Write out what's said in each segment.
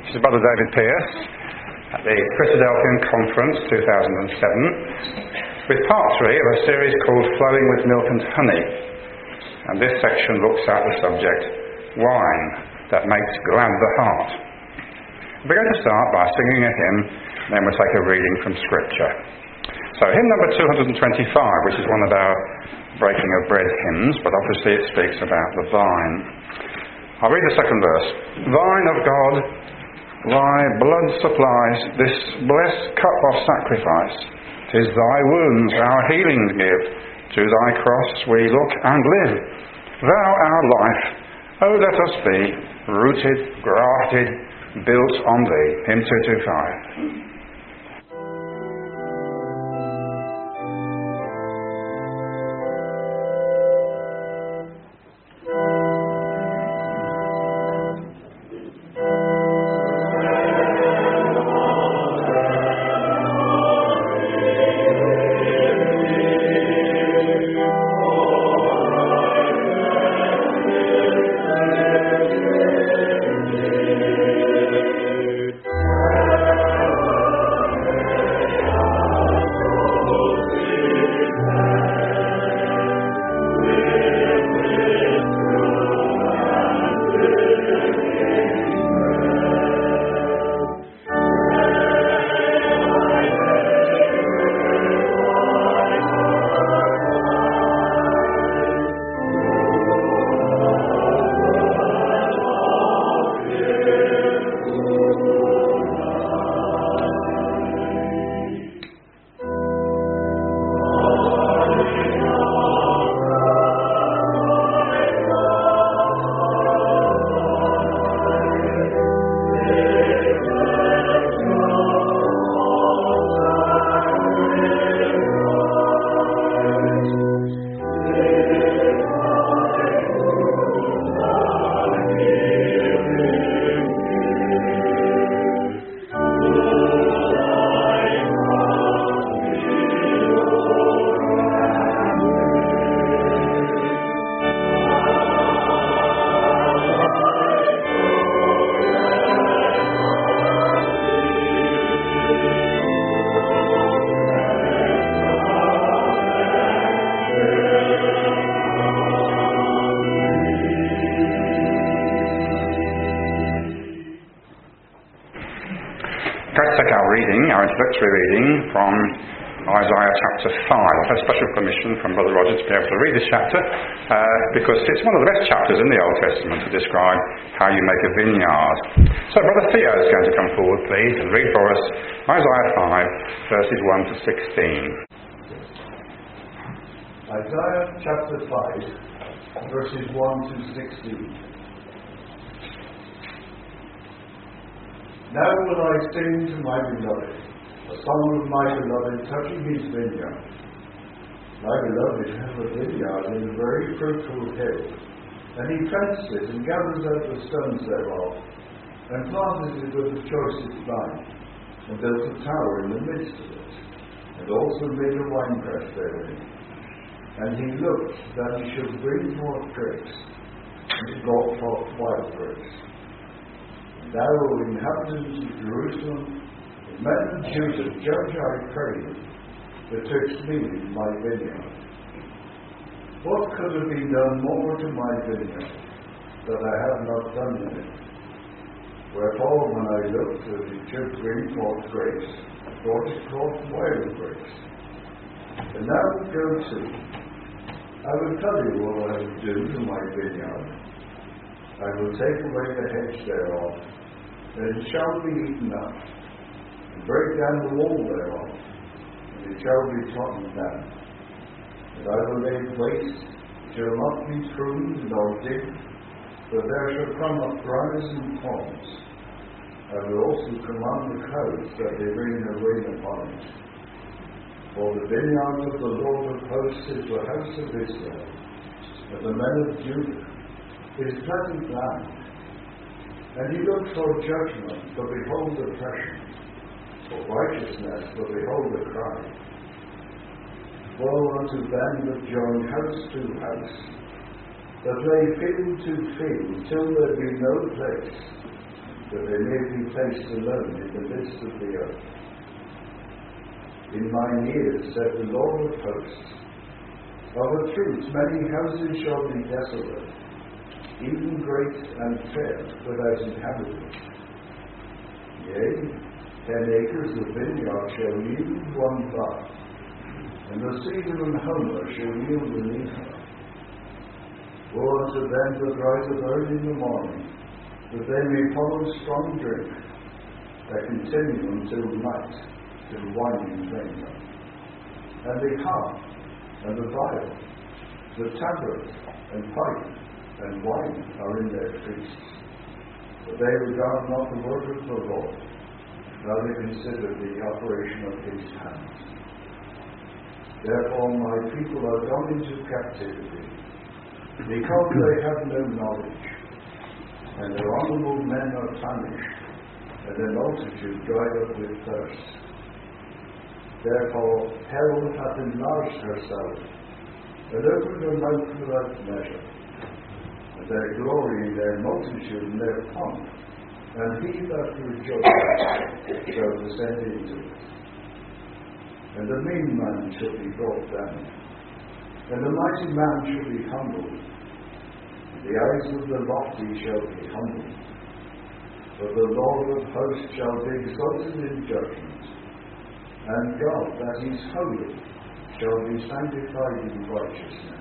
This is Brother David Pierce at the Christadelphian Conference 2007 with part 3 of a series called Flowing with Milk and Honey. And this section looks at the subject, wine that makes glad the heart. We're going to start by singing a hymn, then we'll take a reading from Scripture. So hymn number 225, which is one of our breaking of bread hymns, but obviously it speaks about the vine. I'll read the second verse. Vine of God, thy blood supplies this blessed cup of sacrifice. 'Tis thy wounds our healing give. To thy cross we look and live. Thou our life, oh let us be rooted, grafted, built on thee. Hymn 225. Our introductory reading from Isaiah chapter 5. I've had special permission from Brother Roger to be able to read this chapter because it's one of the best chapters in the Old Testament to describe how you make a vineyard. So Brother Theo is going to come forward, please, and read for us Isaiah 5, verses 1 to 16. Isaiah chapter 5, verses 1 to 16. Now will I sing to my beloved, a song of my beloved touching his vineyard. My beloved has a vineyard in a very fruitful hill, and he fenced it and gathers out the stones thereof, and planted it with the choicest vine, and built a tower in the midst of it, and also made a winepress therein. And he looked that he should bring forth grapes, and he brought forth wild grapes. Thou, inhabitants of Jerusalem, men of Judah, judge, I pray you, betwixt me and my vineyard. What could have been done more to my vineyard that I have not done in it? Wherefore, when I looked that it should bring forth grapes, brought it forth wild grapes. And now go to, I will tell you what I will do to my vineyard. I will take away the hedge thereof, and it shall be eaten up, and break down the wall thereof, and it shall be trodden down. And I will lay it waste, it shall not be pruned nor digged, but there shall come up briars and thorns. I will also command the clouds that they bring their rain upon it. For the vineyard of the Lord of hosts is the house of Israel, and the men of Judah, his pleasant land. And he looked for judgment, but behold oppression, for righteousness, but behold a cry. Woe unto them that join house to house, that lay field to field, till there be no place. that they may be placed alone in the midst of the earth. In mine ears, said the Lord of hosts, of a truth many houses shall be desolate, even great and fair, without inhabitants. Yea, 10 acres of vineyard shall yield 1 bath, and the cedar and homer shall yield an ephah. Woe unto them that rise up early in the morning, that they may follow strong drink, that continue until night, till wine is drained up. And the harp, and the viol, the tabret, and pipe, and wine are in their feasts. But they regard not the word of the Lord, neither consider the operation of his hands. Therefore my people are gone into captivity, because they have no knowledge, and their honourable men are famished, and their multitude dried up with thirst. Therefore hell hath enlarged herself, and opened her mouth without measure, and their glory in their multitude and their pomp, and he that rejoiceth shall descend into it. And the mean man shall be brought down, and the mighty man shall be humbled. The eyes of the lofty shall be humbled, but the Lord of hosts shall be exalted in judgment, and God that is holy shall be sanctified in righteousness.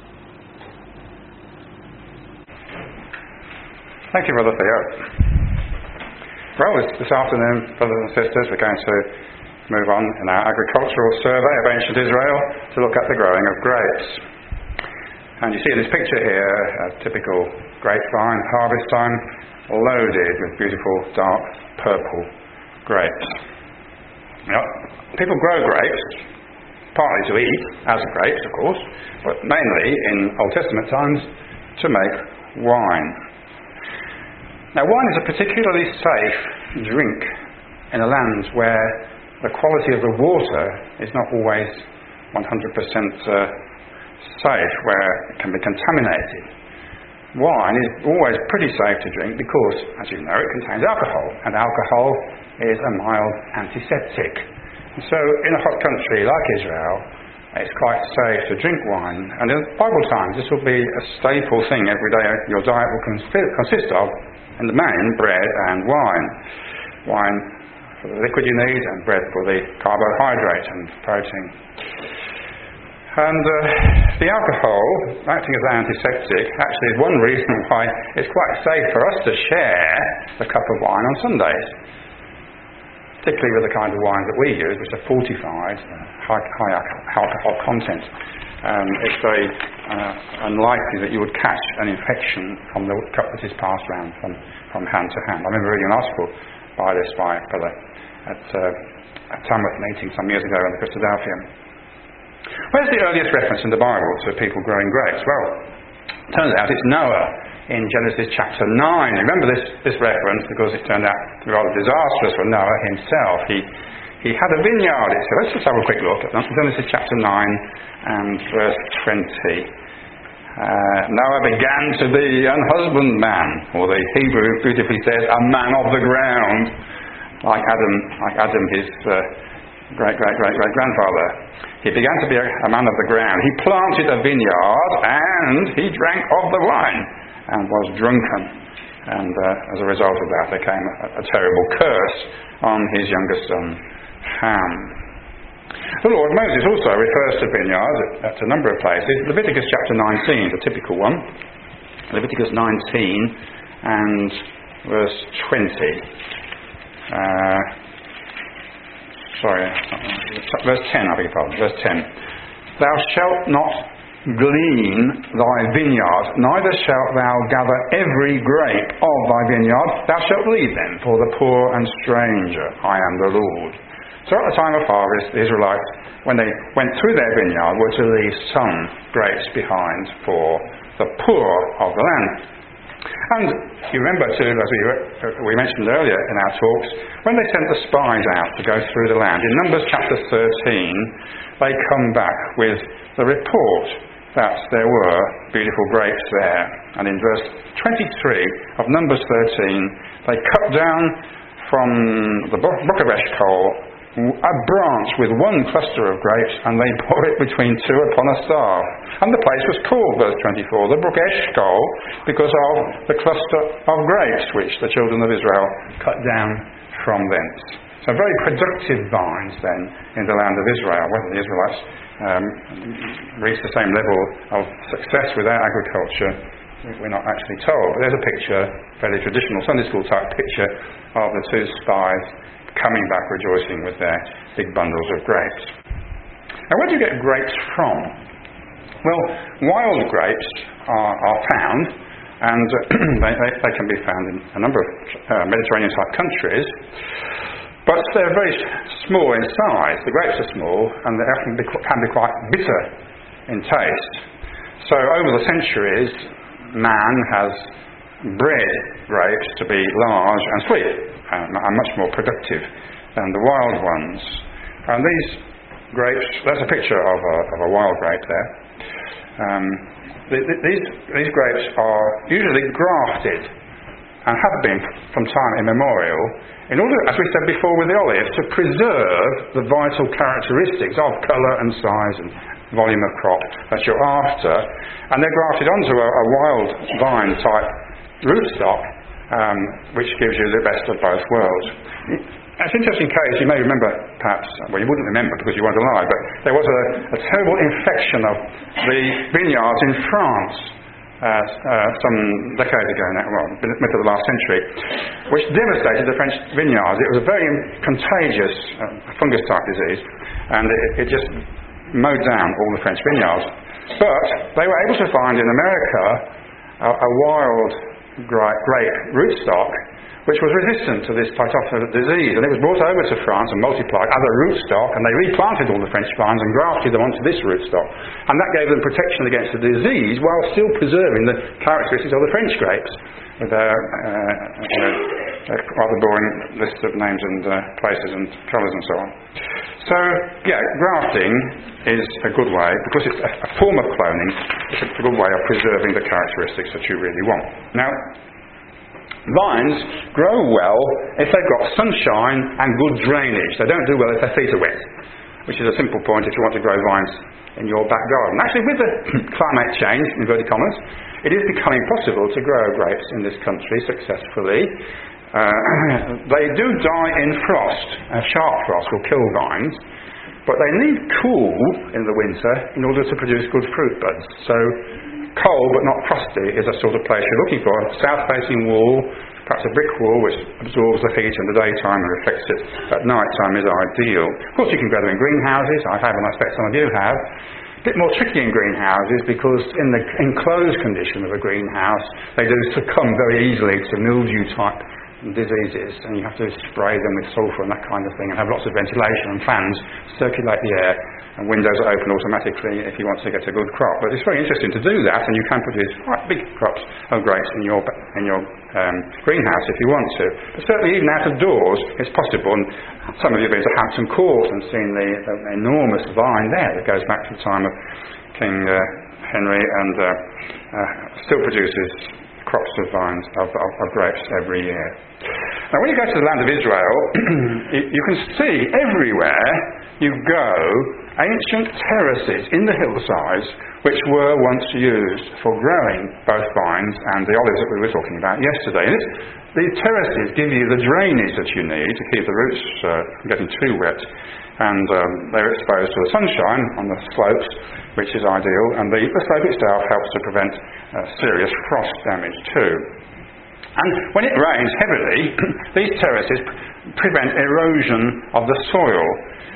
Thank you, Brother Theo. Well, this afternoon, brothers and sisters, we're going to move on in our agricultural survey of ancient Israel to look at the growing of grapes. And you see in this picture here a typical grapevine, harvest time, loaded with beautiful dark purple grapes. Now, people grow grapes, partly to eat, as grapes of course, but mainly in Old Testament times to make wine. Now, wine is a particularly safe drink in the lands where the quality of the water is not always 100% safe, where it can be contaminated. Wine is always pretty safe to drink because, as you know, it contains alcohol, and alcohol is a mild antiseptic. And so in a hot country like Israel, it's quite safe to drink wine. And in Bible times, this will be a staple thing every day your diet will consist of, in the main, bread and wine. Wine for the liquid you need, and bread for the carbohydrate and protein. And the alcohol, acting as an antiseptic, actually is one reason why it's quite safe for us to share a cup of wine on Sundays, particularly with the kind of wines that we use, which are fortified, high alcohol content. It's very unlikely that you would catch an infection from the cup that is passed around from hand to hand. I remember reading an article by a brother at Tamworth meeting some years ago in the Christadelphian. Where's the earliest reference in the Bible to people growing grapes? Well, it turns out it's Noah in Genesis chapter 9. Remember this reference because it turned out to be rather disastrous for Noah himself. He had a vineyard, it said. Let's just have a quick look at Genesis chapter 9 and verse 20. Noah began to be an husbandman, or the Hebrew beautifully says, a man of the ground, like Adam, his great-great-great-great-grandfather. He began to be a man of the ground. He planted a vineyard, and he drank of the wine, and was drunken. And as a result of that, there came a terrible curse on his younger son, Ham. The Lord Moses also refers to vineyards at a number of places. Leviticus chapter 19 is a typical one. Leviticus 19 and verse 20. Verse 10, I beg your pardon. Verse 10. Thou shalt not glean thy vineyard, neither shalt thou gather every grape of thy vineyard. Thou shalt leave them for the poor and stranger. I am the Lord. So at the time of harvest, the Israelites, when they went through their vineyard, were to leave some grapes behind for the poor of the land. And you remember too, as we mentioned earlier in our talks, when they sent the spies out to go through the land, in Numbers chapter 13, they come back with the report that there were beautiful grapes there. And in verse 23 of Numbers 13, they cut down from the brook of Eshcol a branch with one cluster of grapes, and they bore it between two upon a staff. And the place was called, verse 24, the brook Eshcol, because of the cluster of grapes which the children of Israel cut down from thence. So very productive vines then in the land of Israel. Whether the Israelites reached the same level of success with their agriculture, we're not actually told. But there's a picture, fairly traditional Sunday school type picture, of the two spies coming back rejoicing with their big bundles of grapes. Now, where do you get grapes from? Well, wild grapes are found, and they can be found in a number of Mediterranean type countries, but they're very small in size. The grapes are small, and they often can be quite bitter in taste. So over the centuries, man has bred grapes to be large and sweet, and much more productive than the wild ones. And these grapes, there's a picture of a wild grape there. These grapes are usually grafted, and have been from time immemorial, in order, as we said before with the olive, to preserve the vital characteristics of colour and size and volume of crop that you're after. And they're grafted onto a wild vine type rootstock, which gives you the best of both worlds. It's an interesting case. You may remember, perhaps, well, you wouldn't remember because you weren't alive, but there was a terrible infection of the vineyards in France some decades ago now, well, mid of the last century, which devastated the French vineyards. It was a very contagious fungus-type disease, and it just mowed down all the French vineyards. But they were able to find in America a wild grape rootstock which was resistant to this Phytophthora disease, and it was brought over to France and multiplied as a rootstock, and they replanted all the French vines and grafted them onto this rootstock, and that gave them protection against the disease while still preserving the characteristics of the French grapes, with their rather boring list of names and places and colours and so on. So, yeah, grafting is a good way, because it's a form of cloning, it's a good way of preserving the characteristics that you really want. Now, vines grow well if they've got sunshine and good drainage. They don't do well if their feet are wet, which is a simple point if you want to grow vines in your back garden. Actually, with the climate change, inverted commas, it is becoming possible to grow grapes in this country successfully. They do die in frost. Sharp frost will kill vines, but they need cool in the winter in order to produce good fruit buds. So cold but not frosty is a sort of place you're looking for. A south-facing wall, perhaps a brick wall which absorbs the heat in the daytime and reflects it at night time is ideal. Of course you can grow them in greenhouses. I have, and I expect some of you have. A bit more tricky in greenhouses because in the enclosed condition of a greenhouse they do succumb very easily to mildew-type diseases, and you have to spray them with sulphur and that kind of thing, and have lots of ventilation and fans circulate the air, and windows are open automatically if you want to get a good crop. But it's very interesting to do that, and you can produce quite big crops of grapes in your greenhouse if you want to. But certainly even out of doors it's possible, and some of you have been to Hampton Court and seen the enormous vine there that goes back to the time of King Henry, and still produces crops of vines, of grapes every year. Now when you go to the land of Israel, you can see everywhere you go ancient terraces in the hillsides which were once used for growing both vines and the olives that we were talking about yesterday. And these terraces give you the drainage that you need to keep the roots from getting too wet, and they're exposed to the sunshine on the slopes, which is ideal, and the slope itself helps to prevent serious frost damage too. And when it rains heavily, these terraces prevent erosion of the soil.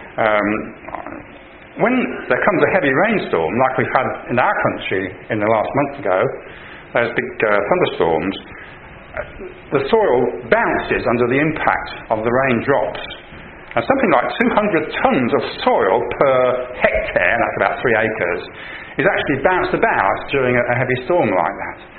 When there comes a heavy rainstorm, like we've had in our country in the last month ago, those big thunderstorms, the soil bounces under the impact of the raindrops. And something like 200 tons of soil per hectare, that's about 3 acres, is actually bounced about during a heavy storm like that.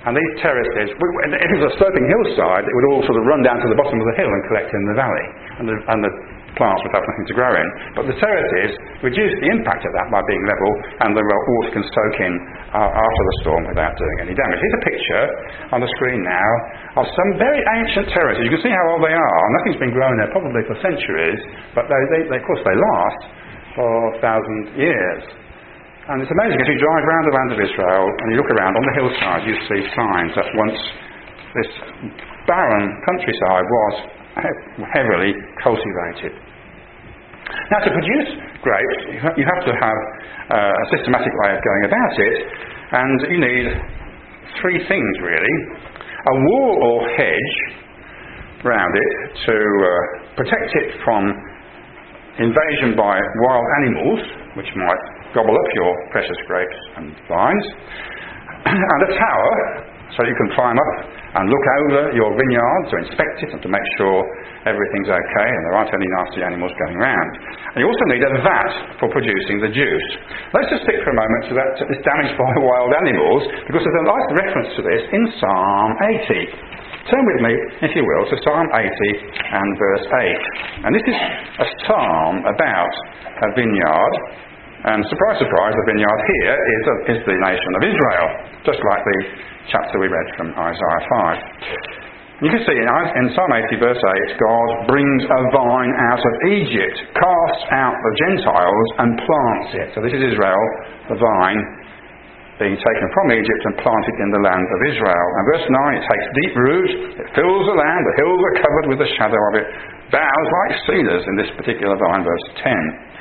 And these terraces, if it was a sloping hillside, it would all sort of run down to the bottom of the hill and collect in the valley, and the plants would have nothing to grow in. But the terraces reduce the impact of that by being level, and the water can soak in after the storm without doing any damage. Here's a picture on the screen now of some very ancient terraces. You can see how old they are. Nothing's been grown there probably for centuries, but they of course they last for 1,000 years. And it's amazing, as you drive around the land of Israel and you look around on the hillside, you see signs that once this barren countryside was heavily cultivated. Now, to produce grapes, you have to have a systematic way of going about it, and you need three things really. A wall or hedge round it to protect it from invasion by wild animals, which might gobble up your precious grapes and vines, and a tower so you can climb up and look over your vineyard to inspect it and to make sure everything's okay and there aren't any nasty animals going around. And you also need a vat for producing the juice. Let's just stick for a moment to this damage by wild animals, because there's a nice reference to this in Psalm 80. Turn with me, if you will, to Psalm 80 and verse 8. And this is a psalm about a vineyard. And surprise, surprise, the vineyard here is the nation of Israel, just like the chapter we read from Isaiah 5. You can see in Psalm 80 verse 8, God brings a vine out of Egypt, casts out the Gentiles and plants it. So this is Israel, the vine, being taken from Egypt and planted in the land of Israel. And verse 9, it takes deep root, it fills the land, the hills are covered with the shadow of it, boughs like cedars in this particular vine, verse 10.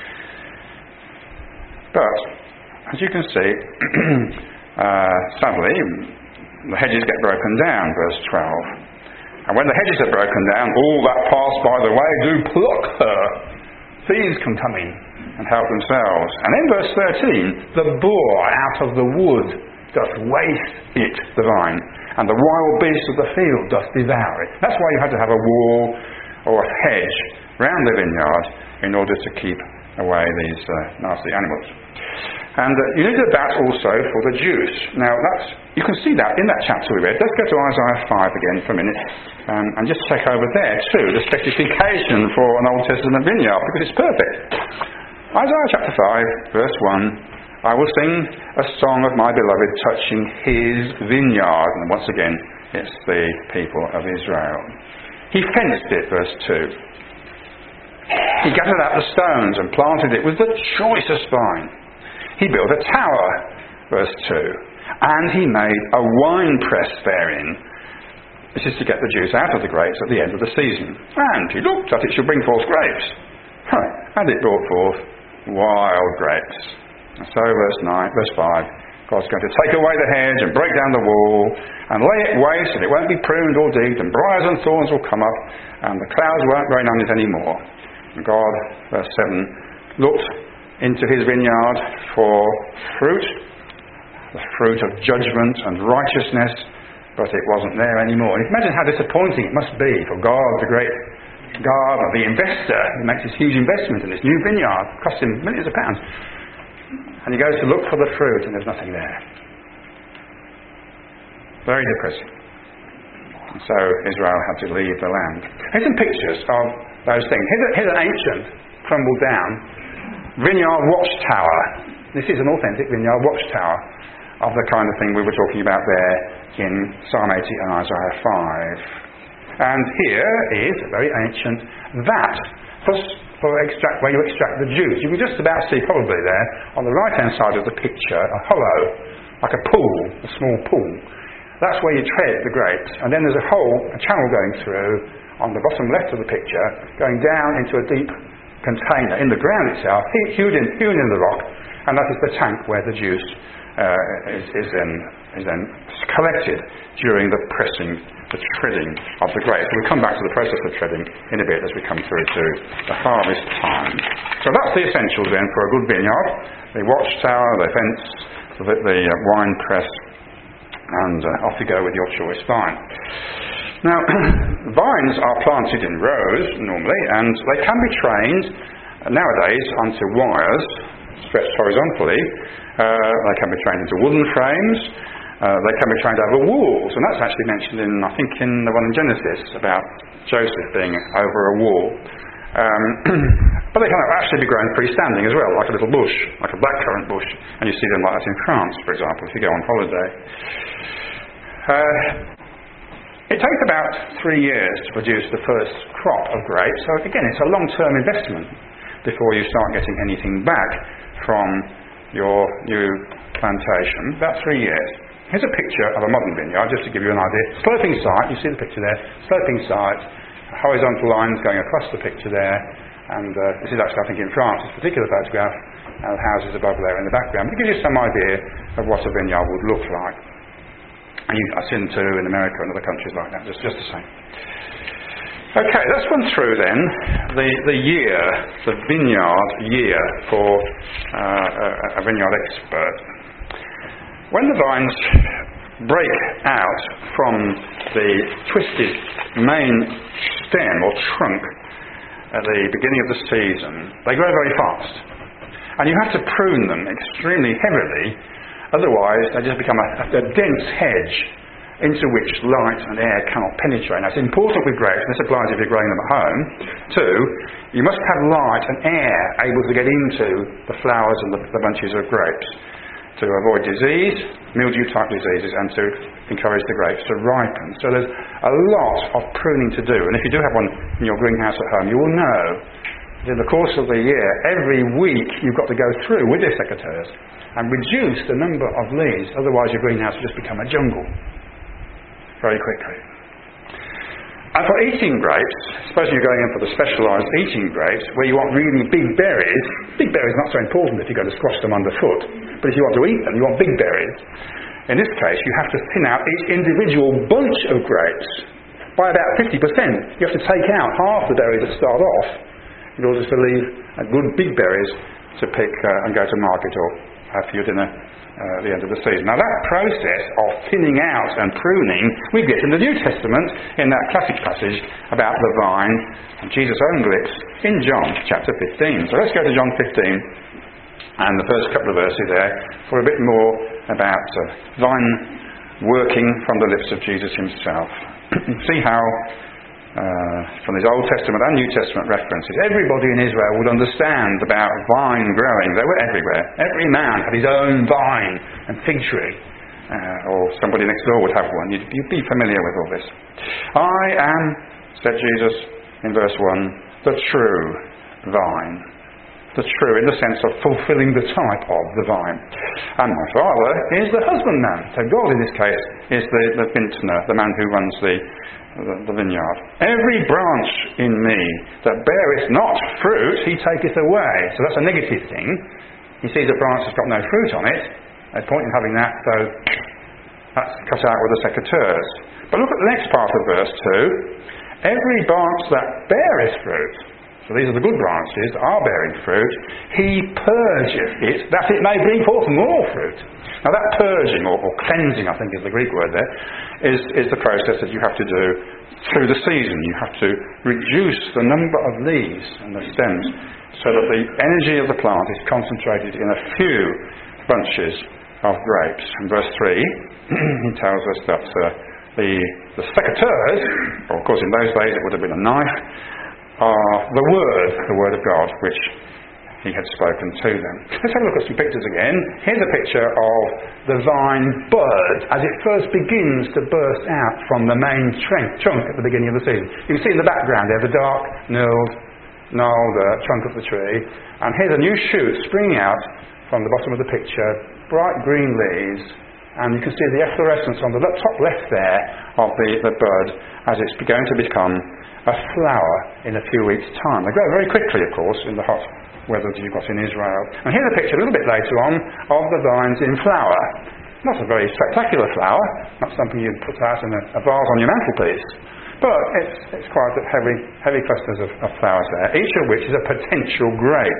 But, as you can see, sadly, the hedges get broken down, verse 12. And when the hedges are broken down, all that pass by the way do pluck her. Thieves can come in and help themselves. And in verse 13, the boar out of the wood doth waste it, the vine, and the wild beast of the field doth devour it. That's why you had to have a wall or a hedge round the vineyard in order to keep away these nasty animals. And you need a vat also for the juice. Now, you can see that in that chapter we read. Let's go to Isaiah 5 again for a minute and just check over there too, the specification for an Old Testament vineyard, because it's perfect. Isaiah chapter 5, verse 1, I will sing a song of my beloved touching his vineyard. And once again, it's the people of Israel. He fenced it, verse 2. He gathered out the stones and planted it with the choicest vine. He built a tower, verse 2, and he made a winepress therein. This is to get the juice out of the grapes at the end of the season. And he looked that it should bring forth grapes. And it brought forth wild grapes. And so, verse 5, God's going to take away the hedge and break down the wall and lay it waste, and it won't be pruned or digged, and briars and thorns will come up, and the clouds won't rain on it anymore. And God, verse 7, looked into his vineyard for fruit, the fruit of judgment and righteousness, but it wasn't there anymore. And imagine how disappointing it must be for God, the great gardener, the investor, who makes this huge investment in this new vineyard, cost him millions of pounds. And he goes to look for the fruit, and there's nothing there. Very depressing. And so Israel had to leave the land. Here's some pictures of those things. Here's an ancient, crumbled down vineyard watchtower. This is an authentic vineyard watchtower of the kind of thing we were talking about there in Psalm 80 and Isaiah 5. And here is a very ancient vat where you extract the juice. You can just about see probably there on the right hand side of the picture a hollow, like a pool, a small pool. That's where you tread the grapes, and then there's a channel going through on the bottom left of the picture, going down into a deep container in the ground itself, hewn in the rock, and that is the tank where the juice is then collected during the pressing, the treading of the grapes. We'll come back to the process of treading in a bit as we come through to the harvest time. So that's the essentials then for a good vineyard: the watchtower, the fence, the wine press, and off you go with your choice vine. Now, vines are planted in rows normally, and they can be trained nowadays onto wires stretched horizontally. They can be trained into wooden frames, they can be trained over walls, and that's actually mentioned in, I think, in the one in Genesis about Joseph being over a wall. But they can actually be grown freestanding as well, like a little bush, like a blackcurrant bush, and you see them like that in France, for example, if you go on holiday. It takes about 3 years to produce the first crop of grapes, so again, it's a long-term investment before you start getting anything back from your new plantation. About 3 years. Here's a picture of a modern vineyard, just to give you an idea. Sloping site, you see the picture there, sloping site, horizontal lines going across the picture there, and this is actually, I think, in France, this particular photograph, the houses above there in the background. It gives you some idea of what a vineyard would look like. And I've seen them too in America and other countries like that, just the same. Okay, let's run through then the year, the vineyard year for a vineyard expert. When the vines break out from the twisted main stem or trunk at the beginning of the season, they grow very fast. And you have to prune them extremely heavily, otherwise they just become a dense hedge into which light and air cannot penetrate. Now, it's important with grapes, and this applies if you're growing them at home, too. You must have light and air able to get into the flowers and the bunches of grapes to avoid disease, mildew-type diseases, and to encourage the grapes to ripen. So there's a lot of pruning to do, and if you do have one in your greenhouse at home, you will know that in the course of the year, every week you've got to go through with your secateurs and reduce the number of leaves, otherwise your greenhouse will just become a jungle very quickly. And for eating grapes, suppose you're going in for the specialised eating grapes, where you want really big berries not so important if you're going to squash them underfoot, but if you want to eat them, you want big berries. In this case, you have to thin out each individual bunch of grapes by about 50%. You have to take out half the berries that start off in order to leave good big berries to pick and go to market or have for your dinner at the end of the season. Now that process of thinning out and pruning we get in the New Testament in that classic passage about the vine and Jesus' own lips in John chapter 15. So let's go to John 15 and the first couple of verses there for a bit more about vine working from the lips of Jesus himself. See how from his Old Testament and New Testament references, everybody in Israel would understand about vine growing. They were everywhere. Every man had his own vine and fig tree, or somebody next door would have one. You'd be familiar with all this. I am, said Jesus in verse 1, the true vine. The true in the sense of fulfilling the type of the vine. And my Father is the husbandman. So God in this case is the vintner, the man who runs the vineyard. Every branch in me that beareth not fruit, he taketh away. So that's a negative thing. He sees a branch that's got no fruit on it. There's point in having that, so that's cut out with the secateurs. But look at the next part of verse 2. Every branch that beareth fruit, so these are the good branches that are bearing fruit, he purgeth it, that it may bring forth more fruit. Now that purging, or cleansing, I think is the Greek word there, is the process that you have to do through the season. You have to reduce the number of leaves and the stems so that the energy of the plant is concentrated in a few bunches of grapes. In verse 3, he tells us that the secateurs, or of course in those days it would have been a knife, are the word of God, which he had spoken to them. Let's have a look at some pictures again. Here's a picture of the vine bud as it first begins to burst out from the main trunk at the beginning of the season. You can see in the background there the dark, gnarled trunk of the tree. And here's a new shoot springing out from the bottom of the picture, bright green leaves, and you can see the efflorescence on the top left there of the bud as it's going to become a flower in a few weeks' time. They grow very quickly, of course, in the hot weather that you've got in Israel. And here's a picture a little bit later on of the vines in flower. Not a very spectacular flower, not something you'd put out in a vase on your mantelpiece, but it's quite heavy clusters of flowers there, each of which is a potential grape.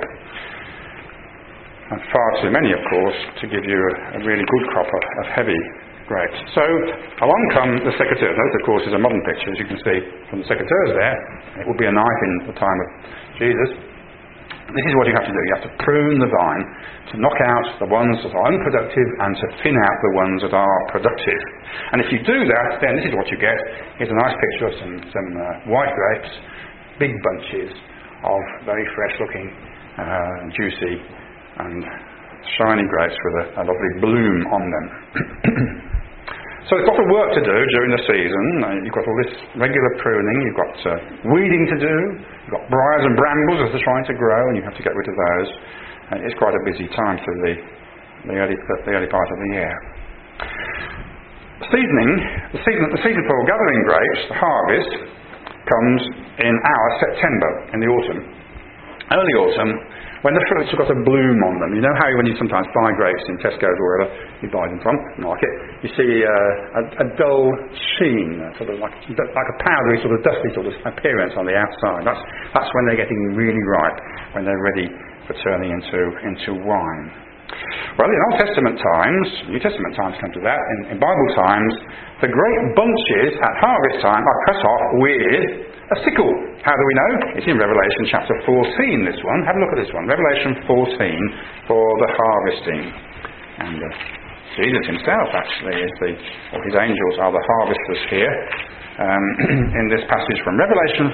And far too many, of course, to give you a really good crop of heavy grapes. So along come the secateurs. Note, of course, is a modern picture, as you can see from the secateurs there. It would be a knife in the time of Jesus. This is what you have to do. You have to prune the vine to knock out the ones that are unproductive and to thin out the ones that are productive. And if you do that, then this is what you get. Here's a nice picture of some white grapes, big bunches of very fresh-looking, juicy and shiny grapes with a lovely bloom on them. So it's got a work to do during the season. You've got all this regular pruning, you've got weeding to do, you've got briars and brambles as they're trying to grow, and you have to get rid of those. It's quite a busy time for the early part of the year. The season for gathering grapes, the harvest, comes in our September, in the autumn. Early autumn, when the fruits have got a bloom on them. You know how when you sometimes buy grapes in Tesco's or wherever you buy them from, market, you see a dull sheen, sort of like a powdery, sort of dusty sort of appearance on the outside. That's when they're getting really ripe, when they're ready for turning into wine. Well, in Old Testament times, New Testament times come to that, in Bible times, the great bunches at harvest time are cut off with a sickle. How do we know? It's in Revelation chapter 14, this one. Have a look at this one. Revelation 14 for the harvesting. And Jesus himself actually or his angels are the harvesters here. In this passage from Revelation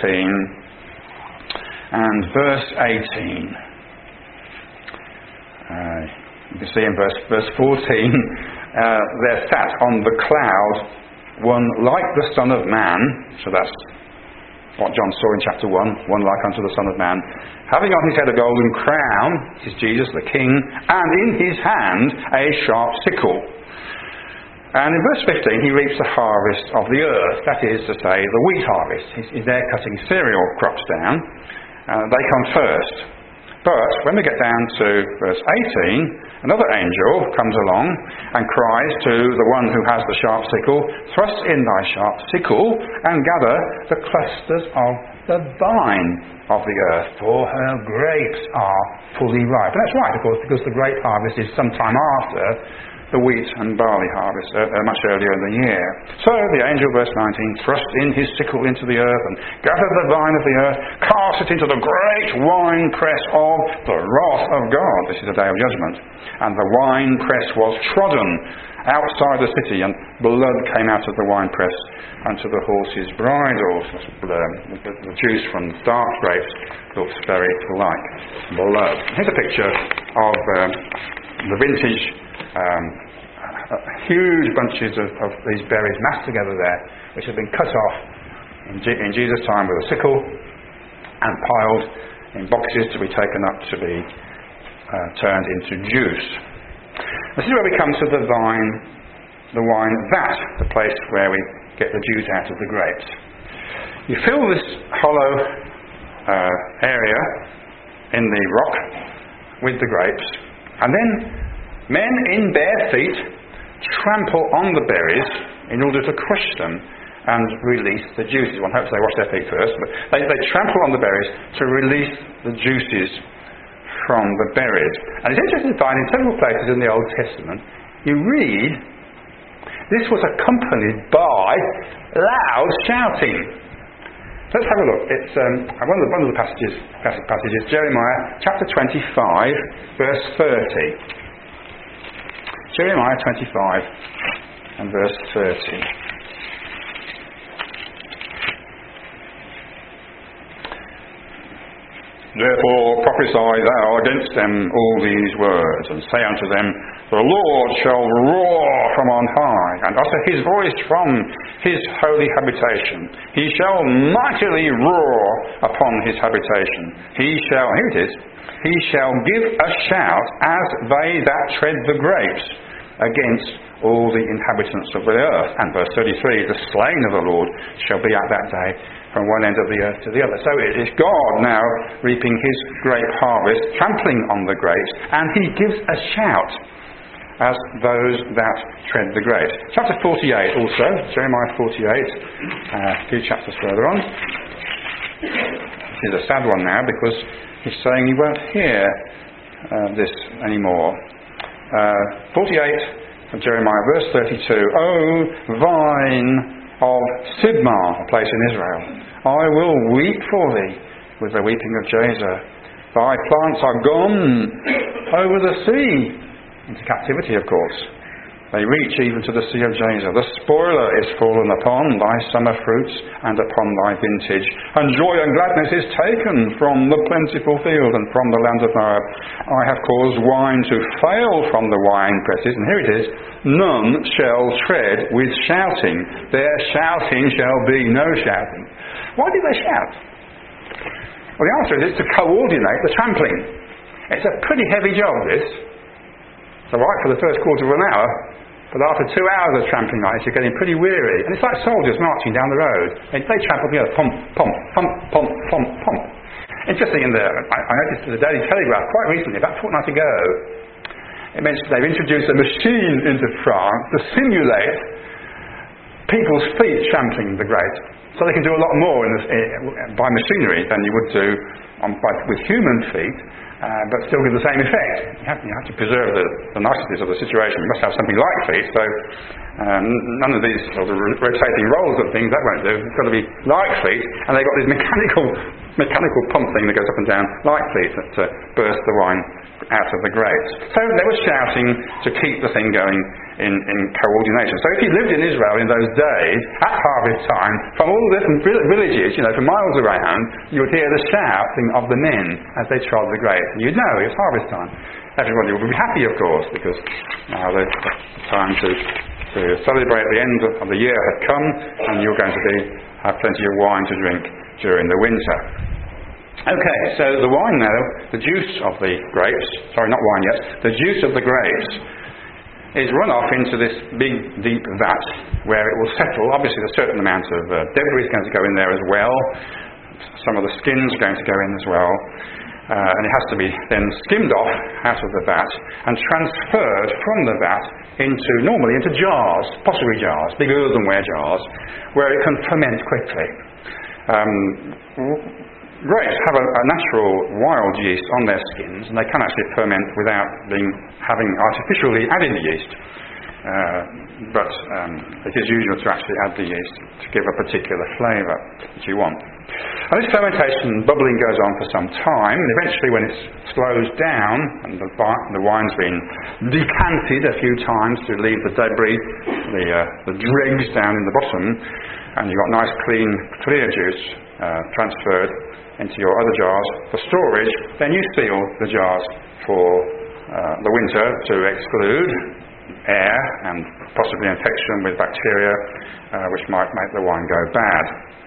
14 and verse 18. You can see in verse 14, there sat on the cloud one like the Son of Man. So that's what John saw in chapter 1, one like unto the Son of Man, having on his head a golden crown, this is Jesus the King, and in his hand a sharp sickle. And in verse 15 he reaps the harvest of the earth, that is to say, the wheat harvest. He's there cutting cereal crops down. They come first. But when we get down to verse 18, another angel comes along and cries to the one who has the sharp sickle, thrust in thy sharp sickle and gather the clusters of the vine of the earth, for her grapes are fully ripe. And that's right, of course, because the grape harvest is some time after the wheat and barley harvest, much earlier in the year. So the angel, verse 19, thrust in his sickle into the earth and gathered the vine of the earth, cast it into the great winepress of the wrath of God. This is the day of judgment. And the winepress was trodden outside the city, and blood came out of the winepress unto the horses' bridles. The juice from dark grapes looks very like blood. Here's a picture of the vintage huge bunches of these berries massed together there, which have been cut off in Jesus' time with a sickle and piled in boxes to be taken up to be turned into juice. This is where we come to the wine vat, the place where we get the juice out of the grapes. You fill this hollow area in the rock with the grapes, and then men in bare feet trample on the berries in order to crush them and release the juices. One hopes they wash their feet first, but they trample on the berries to release the juices from the berries. And it's interesting to find in several places in the Old Testament, you read, this was accompanied by loud shouting. Let's have a look. It's one of the passages, Jeremiah chapter 25, verse 30. Jeremiah 25 and verse 30. Therefore prophesy thou against them all these words, and say unto them, the Lord shall roar from on high, and utter his voice from his holy habitation. He shall mightily roar upon his habitation. He shall give a shout as they that tread the grapes against all the inhabitants of the earth. And verse 33, the slain of the Lord shall be at that day from one end of the earth to the other. So it is God now reaping his grape harvest, trampling on the grapes, and he gives a shout as those that tread the grapes. Chapter 48 also, Jeremiah 48, a few chapters further on. This is a sad one now, because he's saying you won't hear this anymore. 48 of Jeremiah, verse 32. O vine of Sibmah, a place in Israel, I will weep for thee with the weeping of Jazer. Thy plants are gone over the sea. Into captivity, of course. They reach even to the Sea of Jazer. The spoiler is fallen upon thy summer fruits and upon thy vintage. And joy and gladness is taken from the plentiful field and from the land of Moab. I have caused wine to fail from the wine presses. And here it is. None shall tread with shouting. Their shouting shall be no shouting. Why do they shout? Well, the answer is it's to coordinate the trampling. It's a pretty heavy job, this. It's all right for the first quarter of an hour, but after 2 hours of trampling like this, you're getting pretty weary. And it's like soldiers marching down the road. They trample together, pump, pump, pump, pump, pump, pump. Interesting in I noticed in the Daily Telegraph quite recently, about a fortnight ago, it mentioned they've introduced a machine into France to simulate people's feet trampling the grapes. So they can do a lot more by machinery than you would do with human feet, but still give the same effect. You have to preserve the niceties of the situation. You must have something like feet, so none of these sort of rotating rolls and things, that won't do. It's got to be like feet, and they've got this mechanical pump thing that goes up and down like feet that burst the wine out of the grapes. So they were shouting to keep the thing going in coordination. So if you lived in Israel in those days, at harvest time, from all the different villages, for miles around, you would hear the shouting of the men as they trod the grapes. And you'd know it was harvest time. Everybody would be happy, of course, because now the time to celebrate the end of the year had come, and you're going to have plenty of wine to drink during the winter. Okay, so the wine now, the juice of the grapes, sorry, not wine yet, the juice of the grapes is run off into this big, deep vat where it will settle. Obviously, a certain amount of debris is going to go in there as well. Some of the skins are going to go in as well. And it has to be then skimmed off out of the vat and transferred from the vat normally into jars, pottery jars, big earthenware jars, where it can ferment quickly. Grapes have a natural wild yeast on their skins, and they can actually ferment without having artificially added the yeast. But it is usual to actually add the yeast to give a particular flavour that you want. And this fermentation, bubbling, goes on for some time, and eventually when it slows down and the wine's been decanted a few times to leave the debris, the dregs down in the bottom, and you've got nice, clean, clear juice transferred into your other jars for storage, then you seal the jars for the winter to exclude air and possibly infection with bacteria which might make the wine go bad.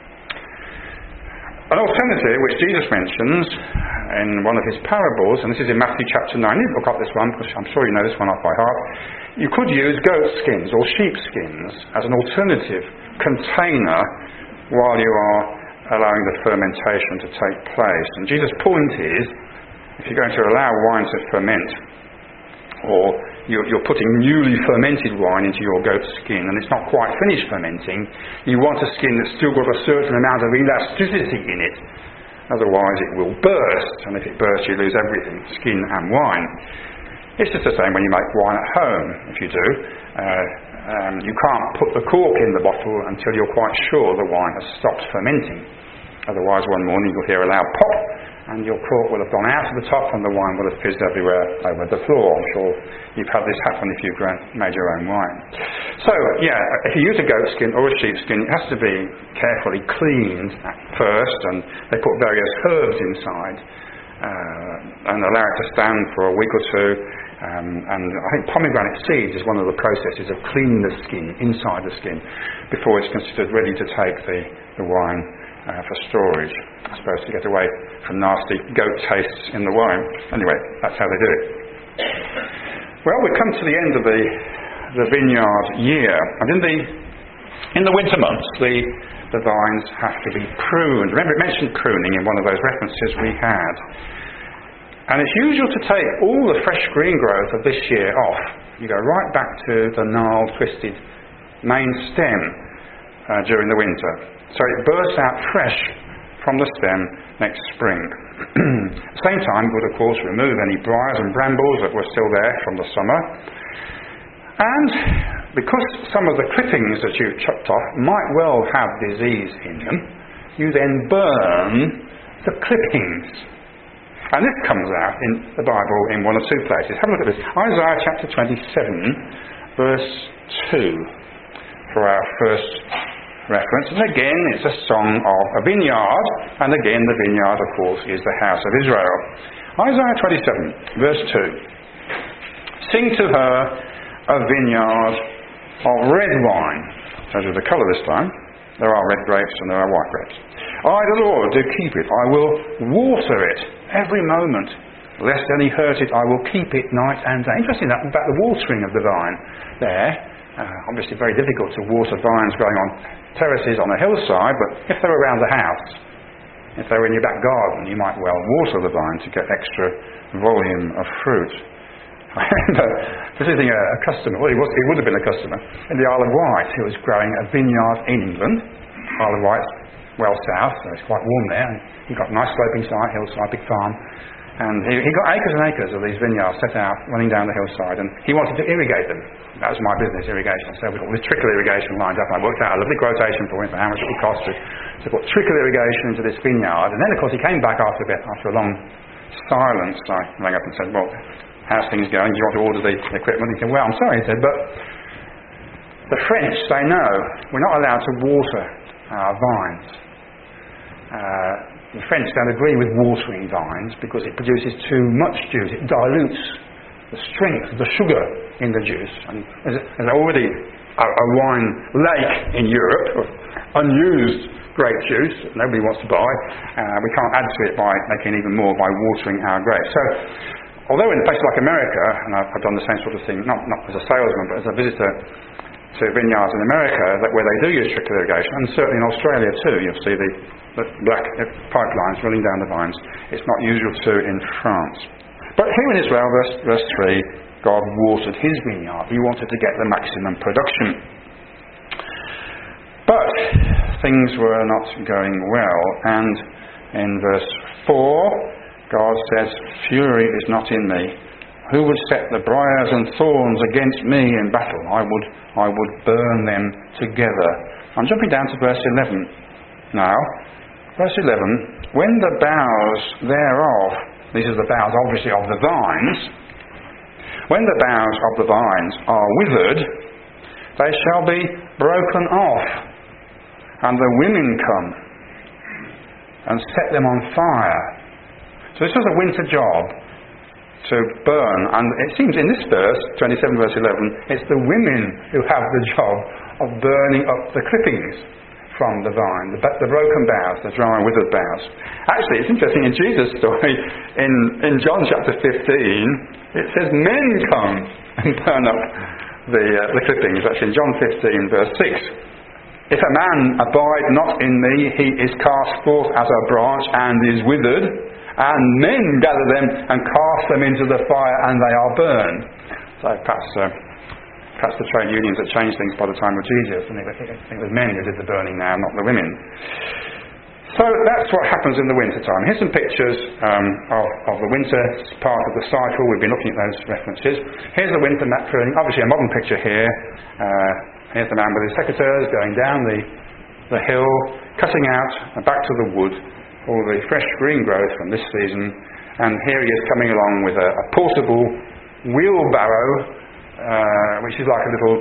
An alternative which Jesus mentions in one of his parables, and this is in Matthew chapter 9, you look up this one because I'm sure you know this one off by heart. You could use goat skins or sheep skins as an alternative container while you are allowing the fermentation to take place. And Jesus' point is, if you're going to allow wine to ferment, or you're putting newly fermented wine into your goat skin and it's not quite finished fermenting, you want a skin that's still got a certain amount of elasticity in it. Otherwise it will burst, and if it bursts you lose everything, skin and wine. It's just the same when you make wine at home, if you do. You can't put the cork in the bottle until you're quite sure the wine has stopped fermenting. Otherwise one morning you'll hear a loud pop, and your cork will have gone out of the top and the wine will have fizzed everywhere over the floor. I'm sure you've had this happen if you've made your own wine. So, if you use a goat skin or a sheep skin, it has to be carefully cleaned at first, and they put various herbs inside and allow it to stand for a week or two. And I think pomegranate seeds is one of the processes of cleaning the skin, inside the skin, before it's considered ready to take the wine for storage, I suppose, to get away from nasty goat tastes in the wine. Anyway, that's how they do it. Well, we come to the end of the vineyard year, and in the winter months, the vines have to be pruned. Remember, it mentioned pruning in one of those references we had. And it's usual to take all the fresh green growth of this year off. You go right back to the gnarled, twisted main stem during the winter. So it bursts out fresh from the stem next spring. At the same time, we would of course remove any briars and brambles that were still there from the summer. And because some of the clippings that you chopped off might well have disease in them, you then burn the clippings. And this comes out in the Bible in one or two places. Have a look at this. Isaiah chapter 27, verse 2, for our first reference. And again, it's a song of a vineyard. And again, the vineyard, of course, is the house of Israel. Isaiah 27, verse 2. Sing to her a vineyard of red wine. Those are the colour this time. There are red grapes and there are white grapes. I, the Lord, do keep it. I will water it every moment. Lest any hurt it, I will keep it night and day. Interesting that about the watering of the vine there. Obviously very difficult to water vines growing on terraces on a hillside, but if they're around the house, if they're in your back garden, you might well water the vine to get extra volume of fruit. I remember visiting a customer, well, he would have been a customer, in the Isle of Wight, who was growing a vineyard in England. Isle of Wight's well south, so it's quite warm there. And he got a nice sloping side, hillside, big farm. And he got acres and acres of these vineyards set out, running down the hillside, and he wanted to irrigate them. That was my business, irrigation. So we got this trickle irrigation lined up, and I worked out a lovely quotation for him for how much it would cost to put trickle irrigation into this vineyard. And then, of course, he came back after a long silence. I rang up and said, well, how's things going? Do you want to order the equipment? He said, well, I'm sorry, he said, but the French say no, we're not allowed to water our vines. The French don't agree with watering vines because it produces too much juice. It dilutes the strength of the sugar in the juice. And there's already a wine lake in Europe of unused grape juice nobody wants to buy. We can't add to it by making even more by watering our grapes. So, although in places like America, and I've done the same sort of thing, not as a salesman, but as a visitor to vineyards in America, where they do use trickle irrigation, and certainly in Australia too, you'll see the black pipelines running down the vines. It's not usual too in France. But here in Israel, verse 3, God watered his vineyard. He wanted to get the maximum production. But things were not going well, and in verse 4, God says, fury is not in me. Who would set the briars and thorns against me in battle? I would burn them together. I'm jumping down to verse 11 now. Verse 11, when the boughs thereof, these are the boughs obviously of the vines, when the boughs of the vines are withered, they shall be broken off, and the women come and set them on fire. So this was a winter job to burn, and it seems in this verse, 27 verse 11, it's the women who have the job of burning up the clippings from the vine, the broken boughs, the dry withered boughs. Actually, it's interesting, in Jesus' story, in John chapter 15, it says men come and burn up the clippings. That's in John 15 verse 6. If a man abide not in me, he is cast forth as a branch and is withered, and men gather them and cast them into the fire, and they are burned. So perhaps the trade unions that changed things by the time of Jesus, and I think it was men who did the burning now, not the women. So that's what happens in the winter time. Here's some pictures of the winter part of the cycle. We've been looking at those references. Here's the winter map pruning. Obviously a modern picture here. Here's the man with his secateurs going down the hill, cutting out back to the wood all the fresh green growth from this season. And here he is coming along with a portable wheelbarrow, which is like a little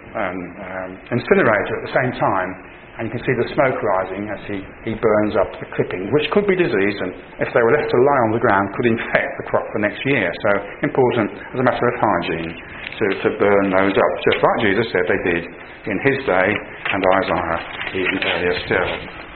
incinerator at the same time. And you can see the smoke rising as he burns up the clippings, which could be diseased, and if they were left to lie on the ground, could infect the crop for next year. So important as a matter of hygiene to burn those up, just like Jesus said they did in his day, and Isaiah even earlier still.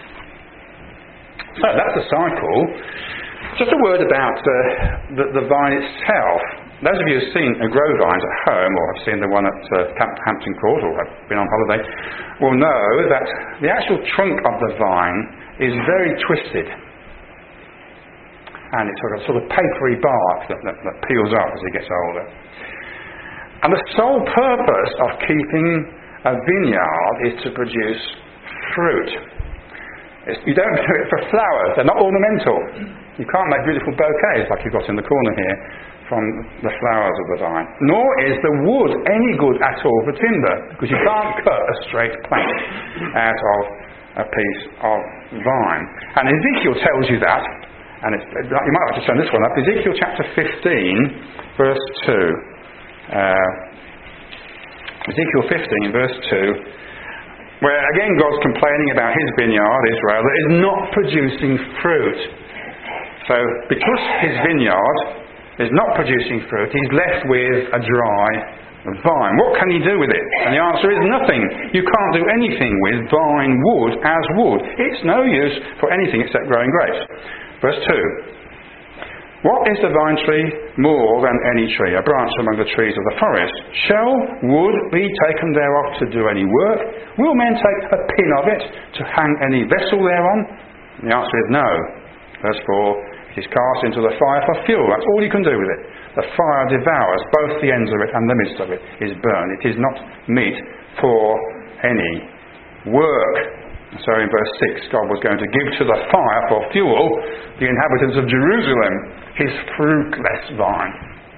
So that's the cycle. Just a word about the vine itself. Those of you who've seen grow vines at home, or have seen the one at Hampton Court, or have been on holiday, will know that the actual trunk of the vine is very twisted. And it's sort of papery bark that peels up as it gets older. And the sole purpose of keeping a vineyard is to produce fruit. You don't do it for flowers. They're not ornamental. You can't make beautiful bouquets like you've got in the corner here from the flowers of the vine. Nor is the wood any good at all for timber, because you can't cut a straight plank out of a piece of vine. And Ezekiel tells you that And you might have to turn this one up. Ezekiel chapter 15, verse 2. Ezekiel 15, verse 2, where again God's complaining about his vineyard, Israel, that is not producing fruit. So because his vineyard is not producing fruit, he's left with a dry vine. What can he do with it? And the answer is nothing. You can't do anything with vine wood as wood. It's no use for anything except growing grapes. Verse 2. What is the vine tree more than any tree, a branch among the trees of the forest? Shall wood be taken thereof to do any work? Will men take a pin of it to hang any vessel thereon? And the answer is no. Verse 4. It is cast into the fire for fuel. That's all you can do with it. The fire devours both the ends of it and the midst of it is burned. It is not meet for any work. So in verse 6, God was going to give to the fire for fuel the inhabitants of Jerusalem, his fruitless vine.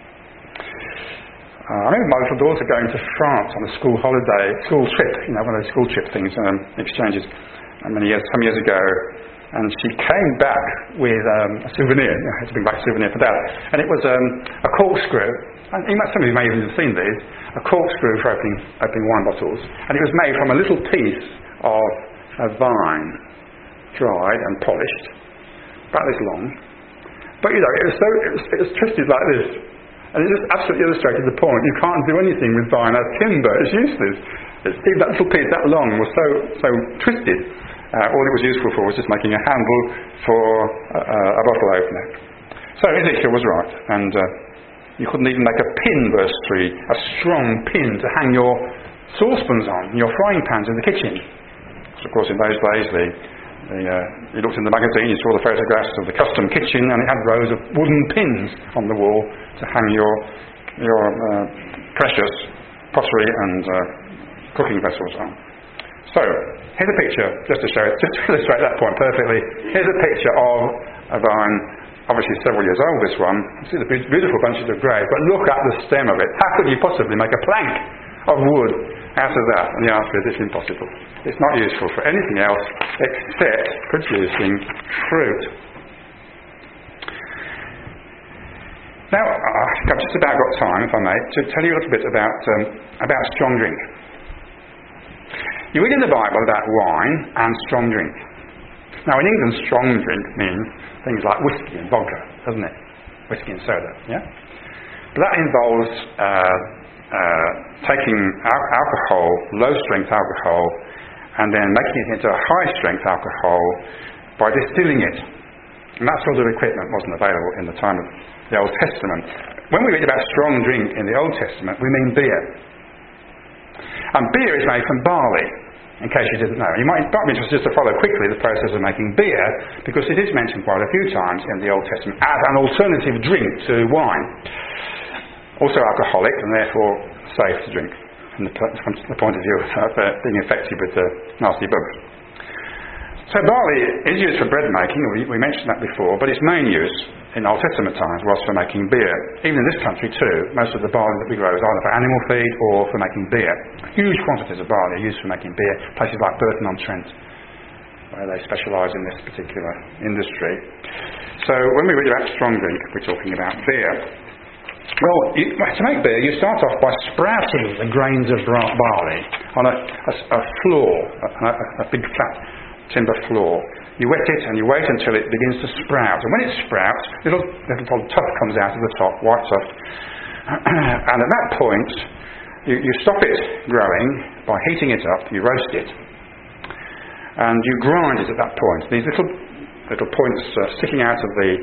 I remember my little daughter going to France on a school trip, one of those school trip things, exchanges, some years ago. And she came back with a souvenir. I had to bring back a souvenir for Dad. And it was a corkscrew. And some of you may even have seen these. A corkscrew for opening wine bottles. And it was made from a little piece of a vine, dried and polished, about this long. But it was twisted like this. And it just absolutely illustrated the point. You can't do anything with vine as timber. It's useless. Even that little piece that long was so twisted. All it was useful for was just making a handle for a bottle opener. So Ezekiel was right, and you couldn't even make a pin, verse 3, a strong pin to hang your saucepans on, your frying pans in the kitchen. So of course in those days you looked in the magazine, you saw the photographs of the custom kitchen, and it had rows of wooden pins on the wall to hang your precious pottery and cooking vessels on. So, here's a picture, just to illustrate that point perfectly. Here's a picture of a vine, obviously several years old, this one. You see the beautiful bunches of grapes, but look at the stem of it. How could you possibly make a plank of wood out of that? And the answer is it's impossible. It's not useful for anything else except producing fruit. Now, I've just about got time, if I may, to tell you a little bit about strong drink. You read in the Bible about wine and strong drink. Now in England, strong drink means things like whiskey and vodka, doesn't it? Whiskey and soda, yeah? But that involves taking alcohol, low-strength alcohol, and then making it into a high-strength alcohol by distilling it. And that sort of equipment wasn't available in the time of the Old Testament. When we read about strong drink in the Old Testament, we mean beer. And beer is made from barley, in case you didn't know. You might be interested just to follow quickly the process of making beer, because it is mentioned quite a few times in the Old Testament as an alternative drink to wine. Also alcoholic, and therefore safe to drink from the point of view of being infected with nasty bugs. So barley is used for bread making, we mentioned that before, but its main use in Old Testament times was for making beer. Even in this country too, most of the barley that we grow is either for animal feed or for making beer. Huge quantities of barley are used for making beer, places like Burton-on-Trent, where they specialise in this particular industry. So when we read about strong drink, we're talking about beer. Well, to make beer, you start off by sprouting the grains of barley on a floor, a big flat timber floor. You wet it and you wait until it begins to sprout. And when it sprouts, little tuft comes out of the top, white tuft. And at that point, you stop it growing by heating it up, you roast it. And you grind it at that point. These little points sticking out of the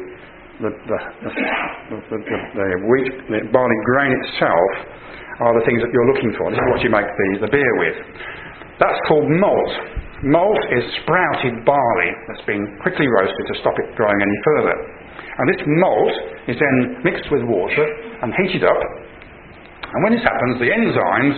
wheat, the barley grain itself are the things that you're looking for. This is what you make the beer with. That's called malt. Malt is sprouted barley that's been quickly roasted to stop it growing any further. And this malt is then mixed with water and heated up. And when this happens, the enzymes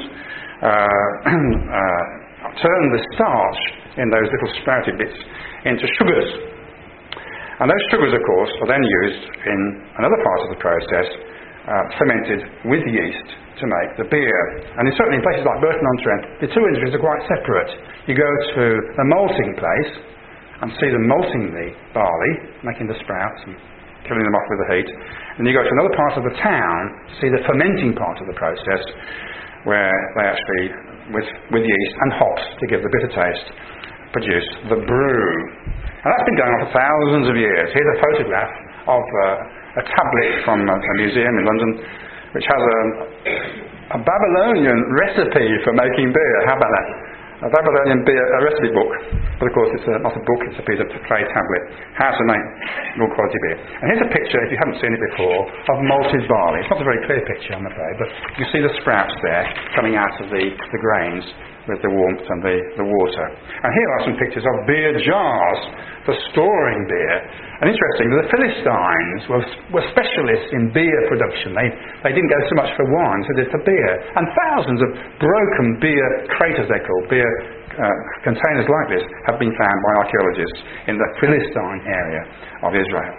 turn the starch in those little sprouted bits into sugars. And those sugars, of course, are then used in another part of the process, fermented with yeast to make the beer. And certainly in places like Burton-on-Trent, the two industries are quite separate. You go to the malting place and see them malting the barley, making the sprouts and killing them off with the heat. And you go to another part of the town to see the fermenting part of the process, where they actually, with yeast and hops to give the bitter taste, produce the brew. And that's been going on for thousands of years. Here's a photograph of a tablet from a museum in London, which has a Babylonian recipe for making beer. How about that? A Babylonian beer, a recipe book. But of course it's not a book, it's a piece of clay tablet. How to make good quality beer. And here's a picture, if you haven't seen it before, of malted barley. It's not a very clear picture, I'm afraid, but you see the sprouts there coming out of the grains with the warmth and the water. And here are some pictures of beer jars for storing beer. And interesting, the Philistines were specialists in beer production. They didn't go so much for wine, so they did for beer. And thousands of broken beer craters, they're called, beer containers like this, have been found by archaeologists in the Philistine area of Israel.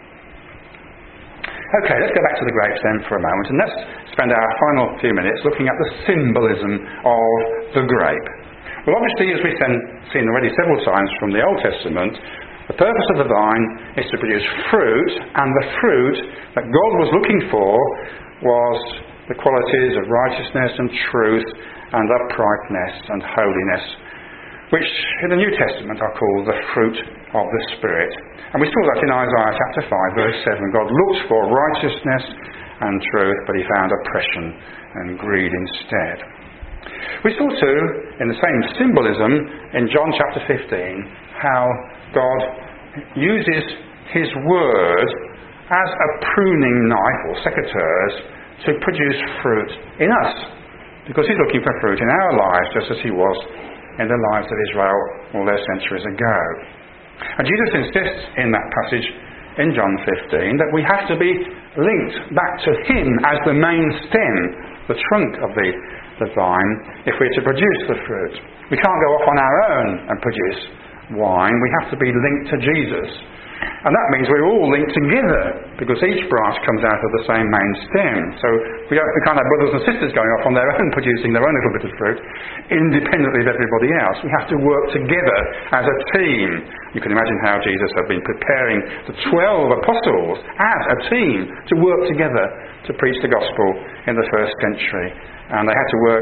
Okay, let's go back to the grapes then for a moment, and let's spend our final few minutes looking at the symbolism of the grape. Well, obviously, as we've seen already several times from the Old Testament, the purpose of the vine is to produce fruit, and the fruit that God was looking for was the qualities of righteousness and truth and uprightness and holiness, which in the New Testament are called the fruit of the Spirit. And we saw that in Isaiah chapter 5, verse 7. God looked for righteousness and truth, but he found oppression and greed instead. We saw too, in the same symbolism, in John chapter 15, how God uses his word as a pruning knife, or secateurs, to produce fruit in us. Because he's looking for fruit in our lives, just as he was in the lives of Israel all those centuries ago. And Jesus insists in that passage in John 15 that we have to be linked back to him as the main stem, the trunk of the vine, if we're to produce the fruit. We can't go off on our own and produce wine. We have to be linked to Jesus. And that means we're all linked together, because each branch comes out of the same main stem. So we can't have brothers and sisters going off on their own producing their own little bit of fruit, independently of everybody else. We have to work together as a team. You can imagine how Jesus had been preparing the 12 apostles as a team to work together to preach the gospel in the first century. And they had to work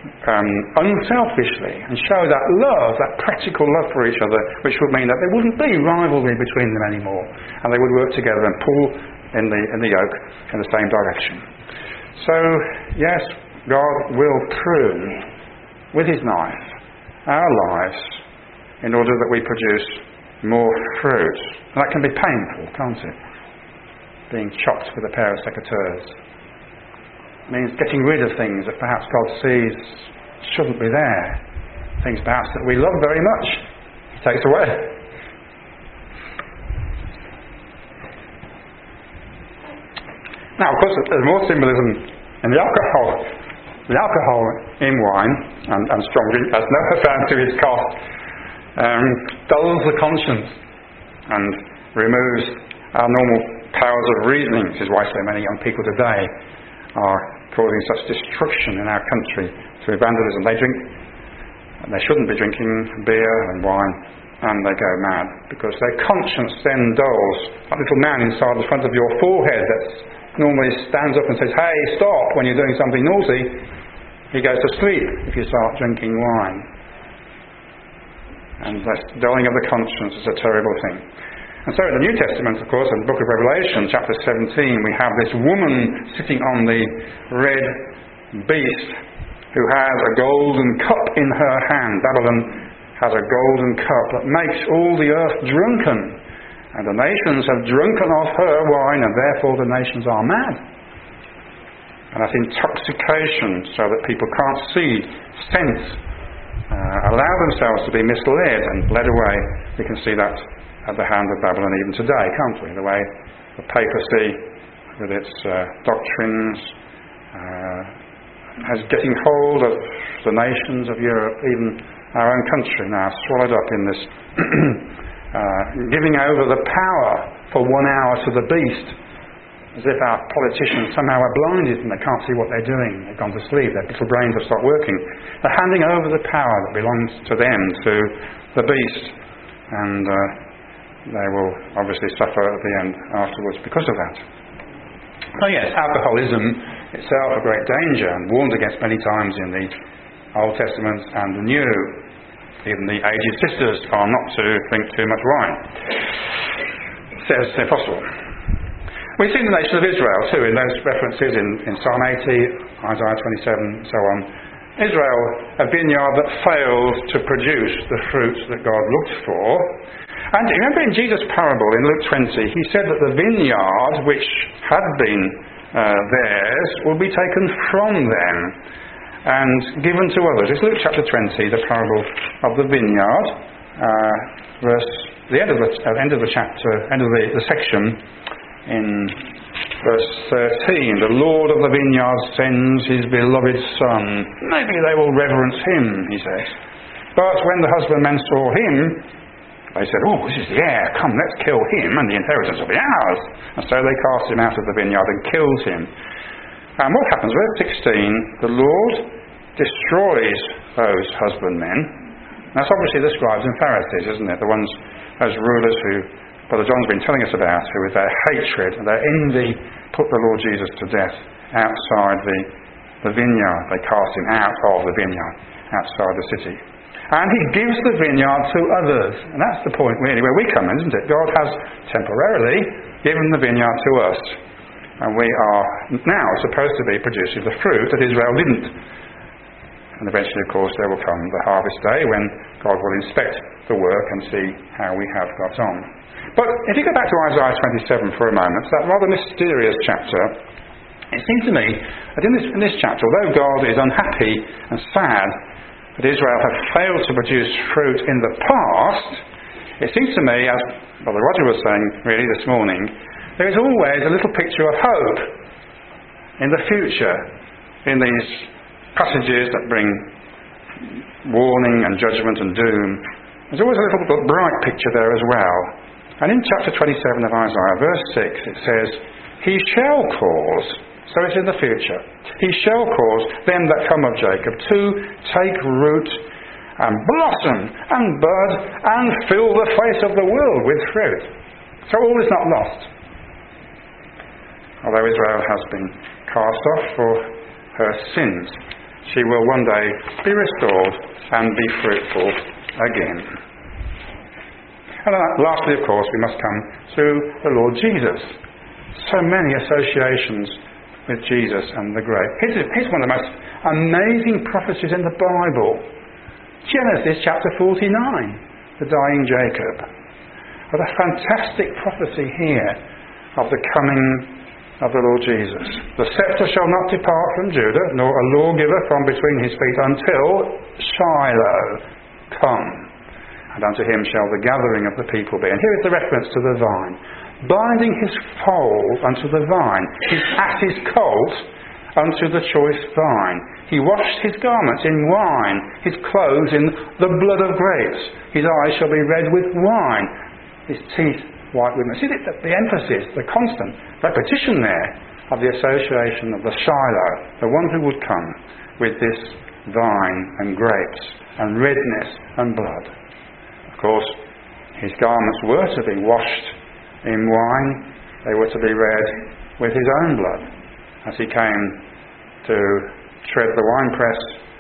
unselfishly and show that love, that practical love for each other, which would mean that there wouldn't be rivalry between them anymore, and they would work together and pull in the yoke in the same direction. So yes, God will prune with his knife our lives in order that we produce more fruit. And that can be painful, can't it? Being chopped with a pair of secateurs. It means getting rid of things that perhaps God sees shouldn't be there. Things perhaps that we love very much. He takes away. Now, of course, there's more symbolism in the alcohol. The alcohol in wine and strong drink, as Noah found to his cost, dulls the conscience and removes our normal powers of reasoning. This is why so many young people today are causing such destruction in our country through vandalism. They drink, and they shouldn't be drinking beer and wine, and they go mad because their conscience then dulls. That little man inside the front of your forehead that normally stands up and says, "Hey, stop," when you're doing something naughty, he goes to sleep if you start drinking wine. And that dulling of the conscience is a terrible thing. And so in the New Testament, of course, in the book of Revelation, chapter 17, we have this woman sitting on the red beast who has a golden cup in her hand. Babylon has a golden cup that makes all the earth drunken. And the nations have drunken of her wine, and therefore the nations are mad. And that's intoxication, so that people can't see, sense, allow themselves to be misled and led away. We can see that at the hand of Babylon even today, can't we? The way the papacy, with its doctrines, has getting hold of the nations of Europe, even our own country now, swallowed up in this giving over the power for 1 hour to the beast, as if our politicians somehow are blinded and they can't see what they're doing. They've gone to sleep, their little brains have stopped working. They're handing over the power that belongs to them to the beast. and they will obviously suffer at the end afterwards because of that. Oh yes, alcoholism itself a great danger, and warned against many times in the Old Testament and the New. Even the aged sisters are not to drink too much wine, says the Apostle. We see the nation of Israel too in those references in Psalm 80, Isaiah 27, so on. Israel, a vineyard that failed to produce the fruit that God looked for. And remember in Jesus' parable in Luke 20, he said that the vineyard which had been theirs will be taken from them and given to others. It's Luke chapter 20, the parable of the vineyard, the end of the chapter, end of the section in verse 13. The Lord of the vineyard sends his beloved son. Maybe they will reverence him, he says. But when the husbandmen saw him, they said, "Oh, this is the heir. Come, let's kill him, and the inheritance will be ours." And so they cast him out of the vineyard and killed him. And what happens? Verse 16, the Lord destroys those husbandmen. That's obviously the scribes and Pharisees, isn't it? Those rulers who Brother John's been telling us about, who with their hatred and their envy put the Lord Jesus to death outside the vineyard. They cast him out of the vineyard, outside the city. And he gives the vineyard to others. And that's the point really where we come in, isn't it? God has temporarily given the vineyard to us. And we are now supposed to be producing the fruit that Israel didn't. And eventually, of course, there will come the harvest day when God will inspect the work and see how we have got on. But if you go back to Isaiah 27 for a moment, that rather mysterious chapter, it seems to me that in this chapter, although God is unhappy and sad that Israel have failed to produce fruit in the past, it seems to me, as Brother Roger was saying really this morning, there is always a little picture of hope in the future in these passages that bring warning and judgment and doom. There's always a little bright picture there as well. And in chapter 27 of Isaiah, verse 6, it says, "He shall cause," so it's in the future, "he shall cause them that come of Jacob to take root and blossom and bud and fill the face of the world with fruit." So all is not lost. Although Israel has been cast off for her sins, she will one day be restored and be fruitful again. And lastly, of course, we must come to the Lord Jesus. So many associations with Jesus and the grape. Here's one of the most amazing prophecies in the Bible. Genesis chapter 49, the dying Jacob. What a fantastic prophecy here of the coming of the Lord Jesus. "The sceptre shall not depart from Judah, nor a lawgiver from between his feet until Shiloh come. And unto him shall the gathering of the people be." And here is the reference to the vine. "Binding his foal unto the vine, his ass's colt unto the choice vine. He washed his garments in wine, his clothes in the blood of grapes. His eyes shall be red with wine, his teeth white with milk." See the emphasis, the constant repetition there of the association of the Shiloh, the one who would come with this vine and grapes and redness and blood. Of course, his garments were to be washed in wine. They were to be red with his own blood as he came to tread the winepress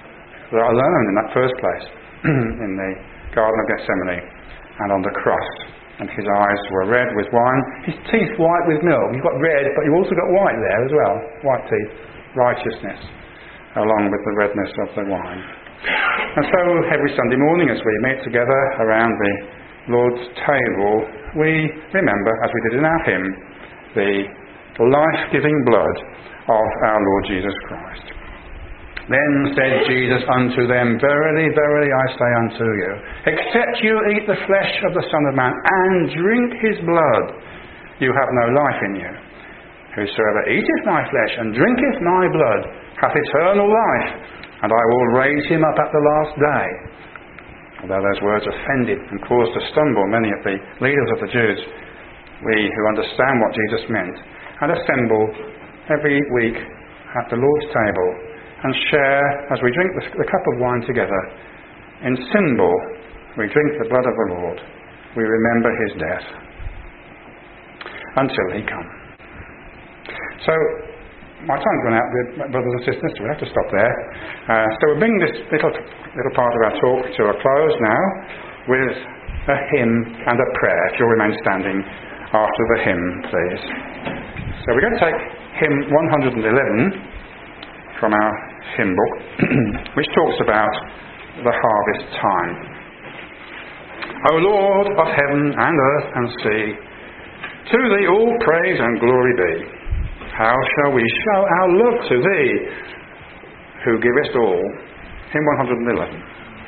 alone in that first place in the Garden of Gethsemane and on the cross. And his eyes were red with wine, his teeth white with milk. You've got red, but you've also got white there as well. White teeth, righteousness, along with the redness of the wine. And so every Sunday morning as we meet together around the Lord's table, we remember, as we did in our hymn, the life-giving blood of our Lord Jesus Christ. "Then said Jesus unto them, Verily, verily, I say unto you, except you eat the flesh of the Son of Man and drink his blood, you have no life in you. Whosoever eateth my flesh and drinketh my blood hath eternal life, and I will raise him up at the last day." Although those words offended and caused to stumble many of the leaders of the Jews, we who understand what Jesus meant and assemble every week at the Lord's table and share, as we drink the cup of wine together, in symbol we drink the blood of the Lord, we remember his death until he come. So, my time's run out, brothers and sisters, so we have to stop there. So we'll bring this little part of our talk to a close now with a hymn and a prayer. If you'll remain standing after the hymn, please. So we're going to take hymn 111 from our hymn book, which talks about the harvest time. O Lord of heaven and earth and sea, to thee all praise and glory be. How shall we show our love to thee, who givest all? Hymn 111.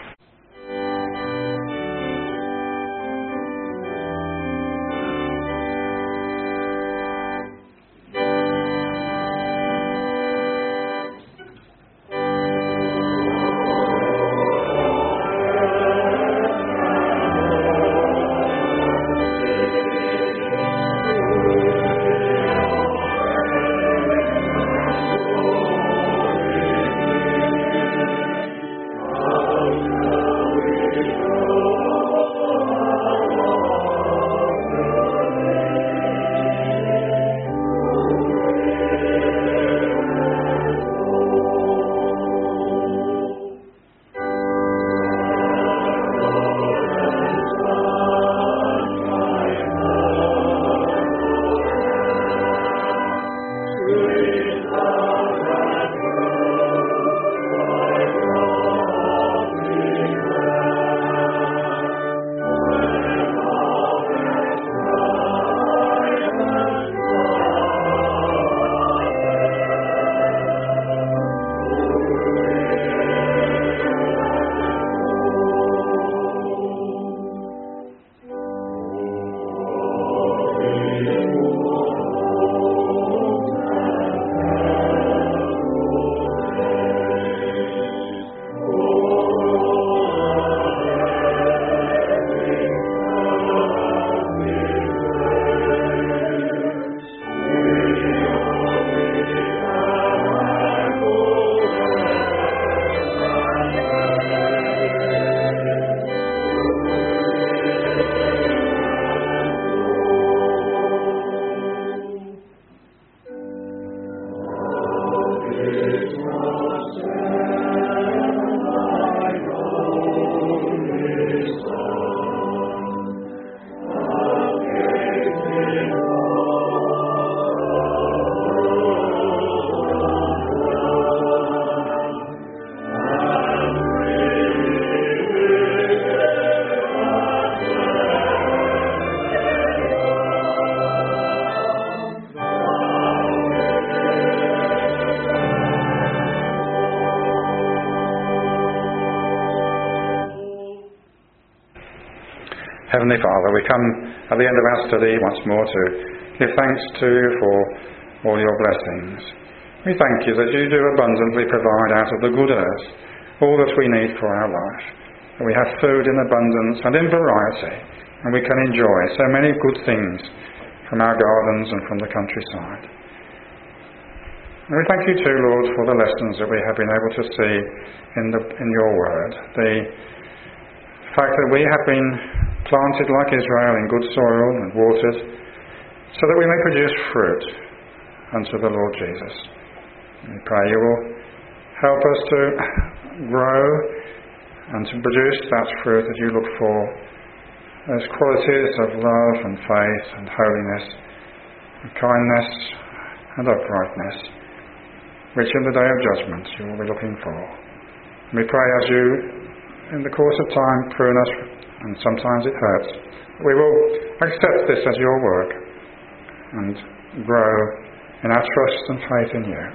Heavenly Father, we come at the end of our study once more to give thanks to you for all your blessings. We thank you that you do abundantly provide out of the good earth all that we need for our life. That we have food in abundance and in variety, and we can enjoy so many good things from our gardens and from the countryside. And we thank you too, Lord, for the lessons that we have been able to see in your word. The fact that we have been planted like Israel in good soil and watered, so that we may produce fruit unto the Lord Jesus. We pray you will help us to grow and to produce that fruit that you look for, those qualities of love and faith and holiness and kindness and uprightness, which in the day of judgment you will be looking for. And we pray as you, in the course of time, prune us, and sometimes it hurts, we will accept this as your work and grow in our trust and faith in you.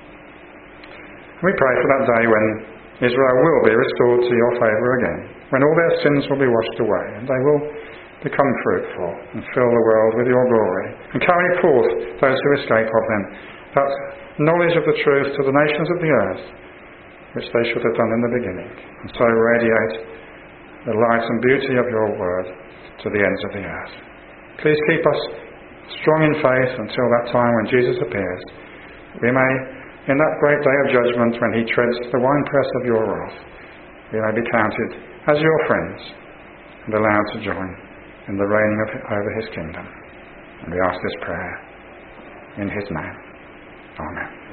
We pray for that day when Israel will be restored to your favour again, when all their sins will be washed away and they will become fruitful and fill the world with your glory and carry forth those who escape of them that knowledge of the truth to the nations of the earth, which they should have done in the beginning, and so radiate the light and beauty of your word to the ends of the earth. Please keep us strong in faith until that time when Jesus appears. We may, in that great day of judgment when he treads the winepress of your wrath, we may be counted as your friends and allowed to join in the reigning over his kingdom. And we ask this prayer in his name. Amen.